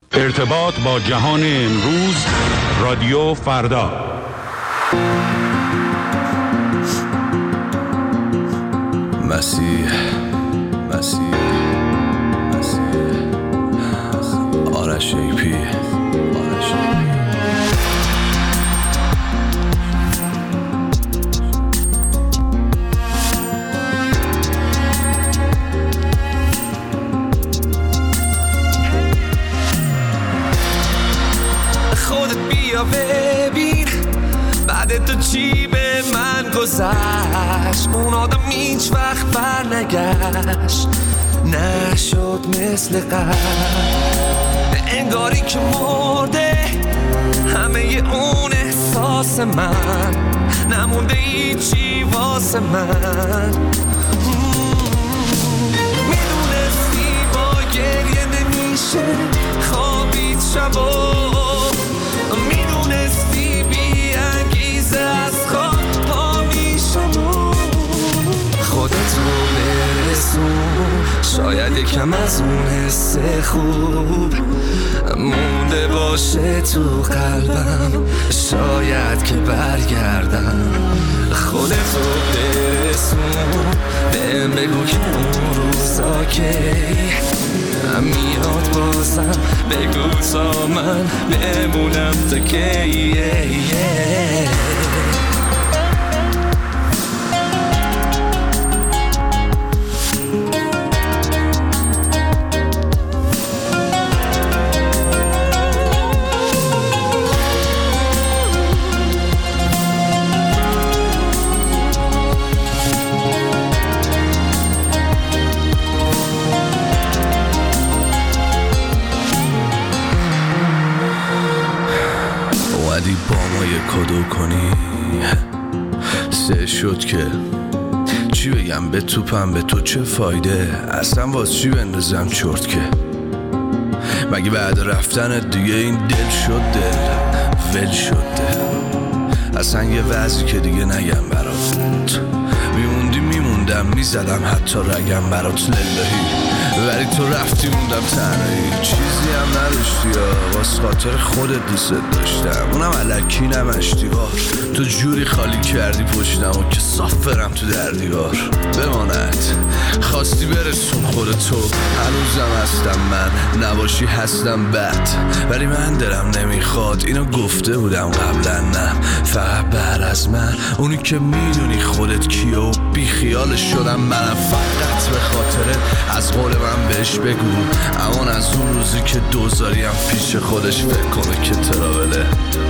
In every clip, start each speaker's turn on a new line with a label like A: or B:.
A: ارتباط با جهان امروز، رادیو فردا.
B: مسیح آرش ایپی.
C: خودت بیا ببین بعد تو چی به من گذشت. اون آدم هیچ وقت بر نگشت، نشد مثل قبل، انگاری که مرده همه اون احساس من، نمونده هیچی واسه من. میدونستی با گریه نمیشه خوابید شبا، میدونستی بی انگیزه از خواب پا میشم. خودتو برسون، شاید یکم از اون حس خوب مونده باشه تو قلبم، شاید که برگردم. خودتو برسون، بهم بگو که اون روزا که میاد بازم، بگو تا من بمونم تا کی.
B: با ما یه کدو کنی سه شد که چی بگم به توپم، به تو چه فایده اصلا، واس چی بندازم چرت که مگه بعد رفتنت دیگه این دل شد دل ول شد دل. اصلا یه وضعی که دیگه نگم برات، میموندی میموندم میزدم حتی رگم برات للهی، ولی تو رفتی موندم تنهایی، چیزی هم نداشتی واس خاطر خودت دوست داشتم، اونم الکی نمشتیوار، تو جوری خالی کردی پشتم و که صاف برم تو در دیوار. بماند خواستی برسون خودتو، هنوزم هستم من، نباشی هستم بد، ولی من دلم نمیخواد اینو گفته بودم قبلا، نه فقط بعد از من اونی که میدونی خودت کیه و بی خیالش شدم منم، فقط به خاطرت از قول من بهش بگو امان از اون روزی که دوزاریم پیش خودش فکر کنه که تراوله.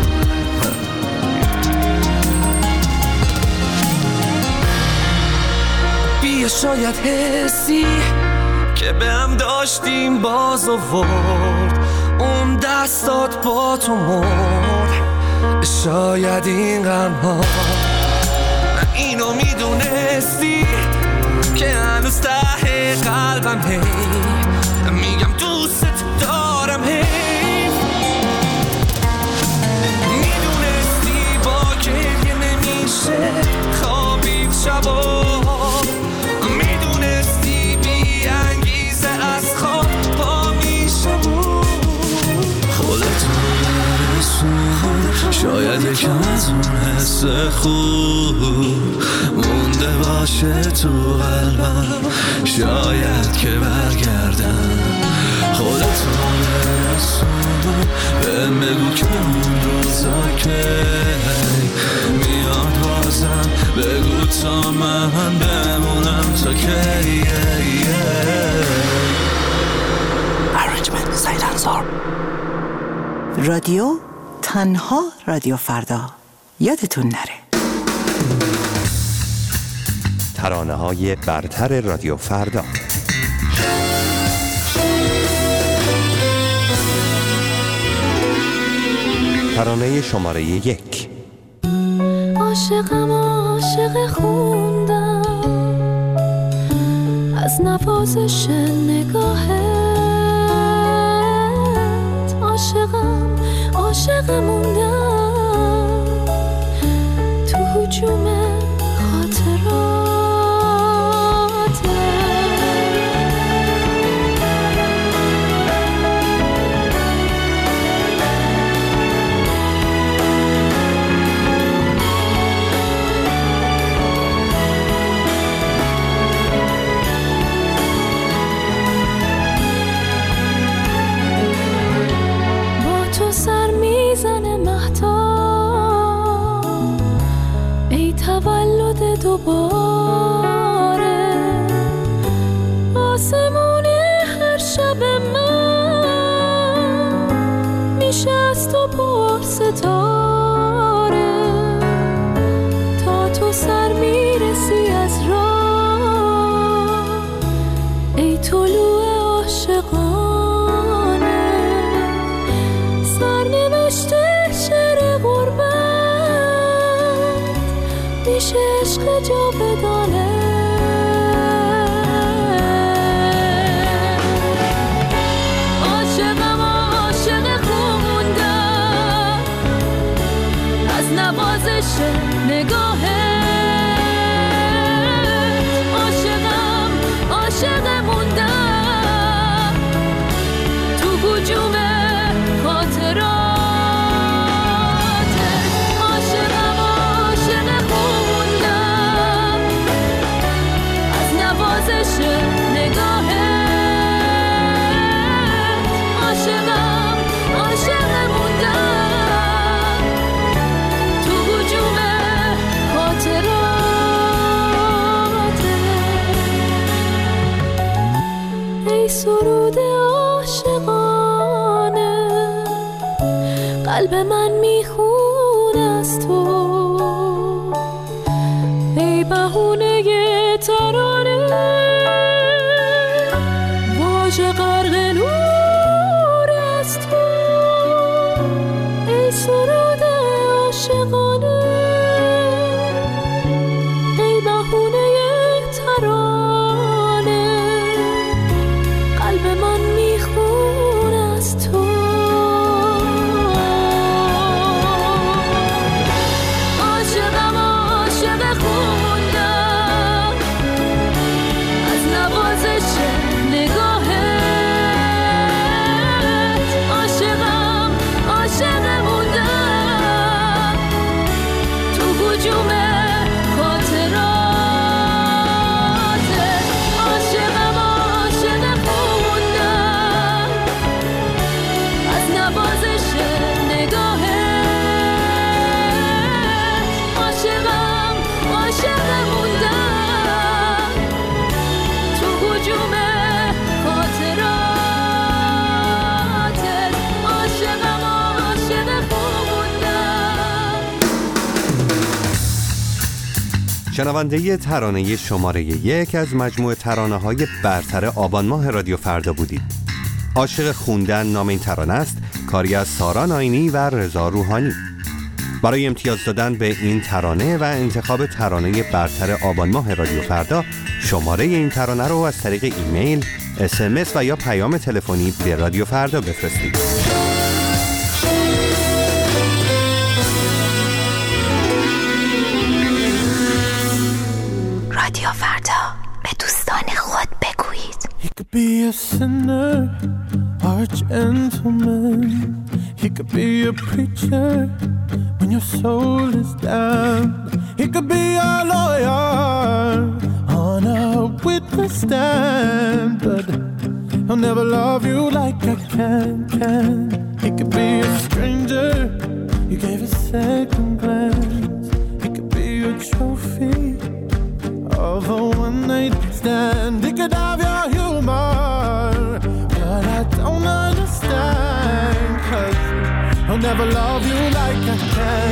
C: بیا شاید حسی که به هم داشتیم باز آورد، اون دستات با تو مرد، شاید این غم ها اینو میدونستی که هنوز ته قلبم هی میگم دوست دارم، هی میدونستی با گریه نمیشه خوابید شبا، میدونستی بی انگیزه از خواب پا میشم.
B: خودتو برسون، شاید یکم از اون حس خوب مونده باشه تو قلبم، شاید که برگردم. خودتو برسون، بهم بگو که اون روزا که میاد بازم، بگو تا من بمونم تا کی.
D: Arrangement سعید انصار. رادیو تنها رادیو فردا، یادتون نره.
E: ترانه‌های برتر رادیو فردا. ترانه شماره 1.
F: عاشقم عاشق خوندم از نوازش نگاهت، عاشقم عاشق موندم تو هجوم خاطرات. دوباره آسمون هر شب من میشه از تو پر ستاره تا تو سر میرسی از راه ای طلوع عاشقانه سرنوشت شعر غربت میشه عشق جاودانه عاشقم عاشق خوندم از نوازش نگاهت عاشقم عاشق موندم تو هجوم خاطرات عاشقم عاشق خوندم از نوازش نگاهت عاشقم عاشق موندم تو هجوم خاطرات ای سرود عاشقانه قلب من میخونه از تو ای بهونه ترانه واژه غرق نور از تو ای سرود عاشقانه ای بهونه ترانه قلب من میخونه از تو عاشقم عاشق خوندم از نوازش نگاهت عاشقم عاشق موندم تو هجوم خاطرات عاشقم عاشق خوندم از نوازش نگاهت عاشقم عاشق موندم تو هجوم خاطرات عاشقم عاشق خوندم
E: شنونده ترانه شماره 1 از مجموعه ترانه‌های برتر آبان ماه رادیو فردا بودید. عاشق خوندن نام این ترانه است، کاری از سارا ناینی و رضا روحانی. برای امتیاز دادن به این ترانه و انتخاب ترانه برتر آبان ماه رادیو فردا شماره این ترانه رو از طریق ایمیل، SMS و یا پیام تلفنی به رادیو فردا بفرستید.
D: رادیو فردا به دوستان خود بگویید.
G: He could be a sinner or a gentleman. He could be a preacher when your soul is down. He could be a lawyer on a witness stand, but he'll never love you like I can. He could be a stranger you gave a second glance. He could be a trophy of a one-night stand. He could have your humor, but I don't understand, 'cause he'll never love you like I can.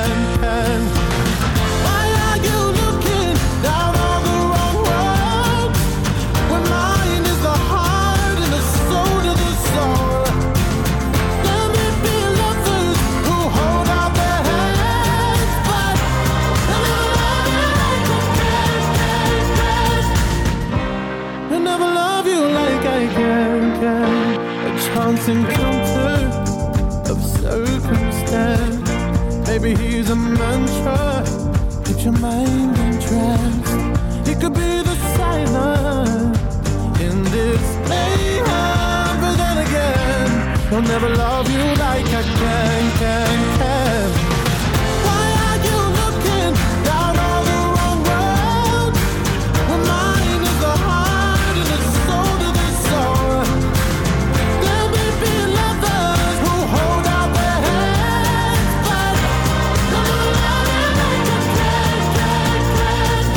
G: Why are you looking down on the wrong road when mine is the heart and the soul to the soul? Let me be lovers who hold out their hands, but they'll never love you like I can. They'll never love you like I can. A chance encounter of circumstance. Maybe he's a mantra, keep your mind entranced. He could be the silence in this mayhem, but then again, he'll never love you like I can. Why are you looking down on the wrong road when mine is the heart and the soul to the soul? There may be lovers who hold out their hands, but they'll never love you like I can.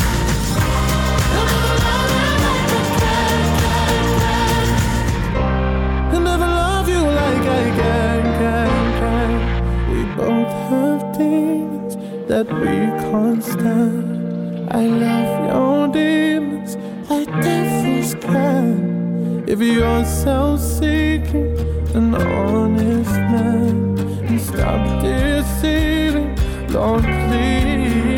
G: that we can't stand. I love your demons like devils can. If you're self-seeking, an honest man, and stop deceiving, Lord, please.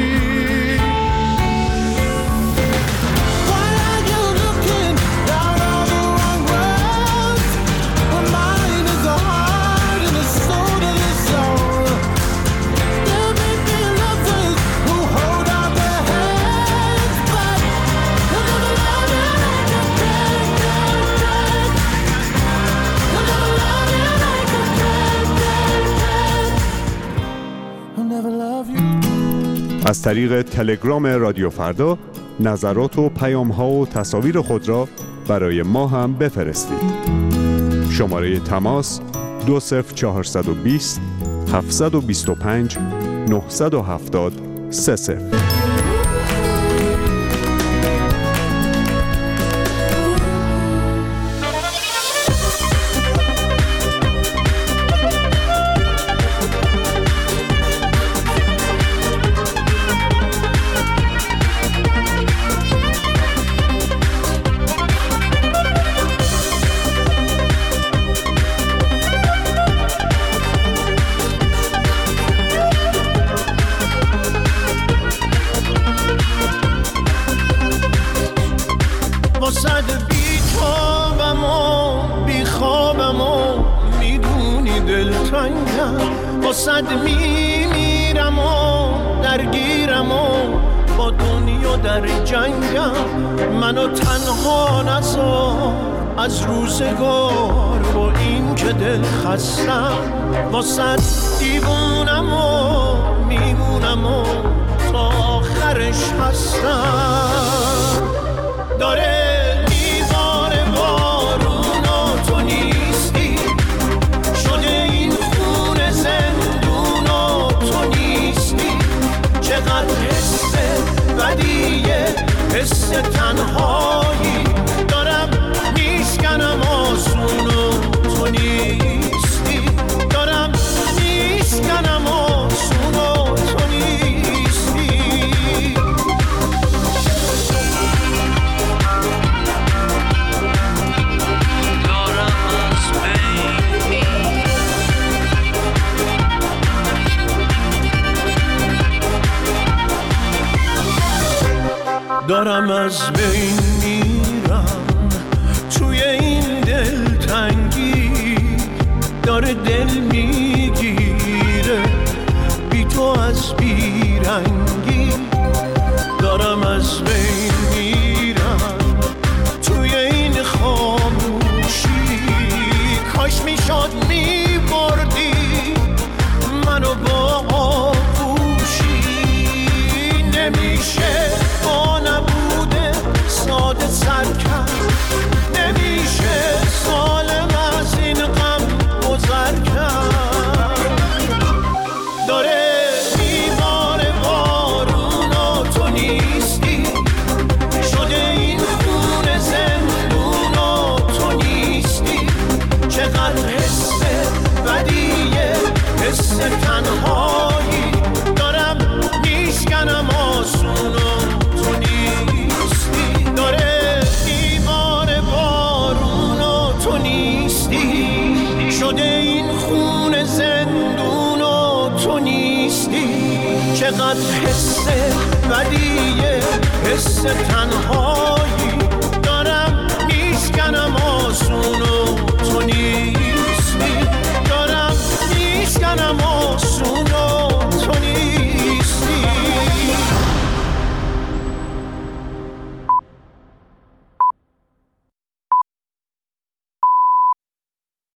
G: Why are you looking down all the wrong roads? When mine is the heart and the soul to the soul. There may be lovers who hold out their hands, but they'll never love you like a friend. They'll never love you like a friend. I'll never love you.
A: از طریق تلگرام رادیو فردا نظرات و پیام‌ها و تصاویر خود را برای ما هم بفرستید. شماره تماس 20420 725 970 30.
G: واسد بی تابم و بی خوابم و میدونی دلتنگم، واسد میمیرم و درگیرم و با دنیا در جنگم. منو تنها نذار از روزگار با این که دل خستم، واسد دیوونم و میمونم و تا آخرش هستم. داره میباره بارون و تو نیستی، شده این خونه زندون و تو نیستی. چقدر حس بدیه، حس تنهایی، دارم میشکنم آسون و تو نیستی. دارم میشکنم آسون و تو نیستی. دارم از بین میرم توی این دلتنگی، داره دل میگیره بی تو از بیرنگی. دارم از بین میرم توی این خاموشی، کاش میشد میبردی منو با آغوشی. نمیشه با نبوده ساده سر کرد، نمیشه سالم از این غم گذر کرد. داره میباره بارون و تو نیستی، شده این خونه زندون و تو نیستی. چقدر حس بدیه، حس تنهایی، دارم میشکنم آسون و تو نیستی. داره میباره بارون و تو نیستی، شده این خونه زندون و تو نیستی. چقدر حس بدیه، حس تنهایی،